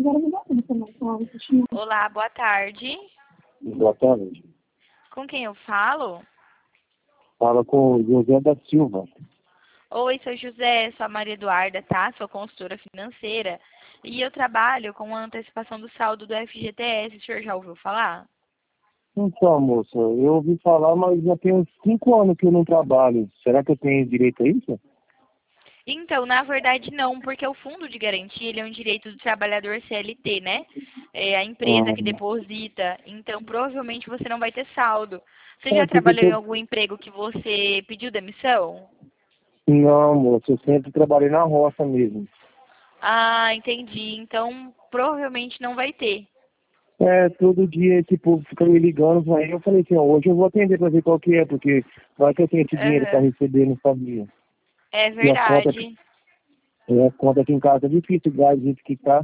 Olá, boa tarde. Boa tarde. Com quem eu falo? Fala com o José da Silva. Oi, sou José, sou a Maria Eduarda, tá? Sou consultora financeira e eu trabalho com a antecipação do saldo do FGTS. O senhor já ouviu falar? Então, moça, eu ouvi falar, mas já tem uns 5 anos que eu não trabalho. Será que eu tenho direito a isso? Então, na verdade, não, porque o fundo de garantia ele é um direito do trabalhador CLT, né? É a empresa que Ah, deposita, então provavelmente você não vai ter saldo. Você é já porque trabalhou em algum emprego que você pediu demissão? Não, moça, eu sempre trabalhei na roça mesmo. Ah, entendi. Então, provavelmente não vai ter. É, todo dia esse povo fica me ligando, aí eu falei assim, ó, hoje eu vou atender pra ver qual que é, porque vai que eu tenho esse dinheiro pra Aham. receber, não sabia. É E as contas, verdade. aqui em casa é difícil, gás, do jeito que tá,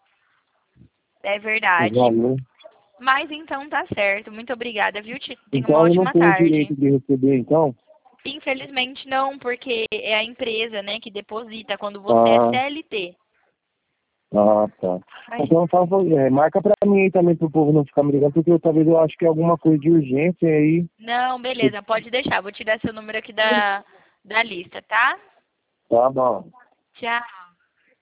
É o verdade. valor. Mas então tá certo. Muito obrigada, viu? Tenha uma Então eu não ótima tenho tarde. direito de receber, então. Infelizmente não, porque é a empresa, né, que deposita quando você é Ah, CLT. tá. Ai, Então, marca pra mim aí também pro povo não ficar me ligando, porque talvez eu acho que é alguma coisa de urgência aí. não, beleza, pode deixar. Vou tirar seu número aqui da lista, tá? Tá bom. Tchau.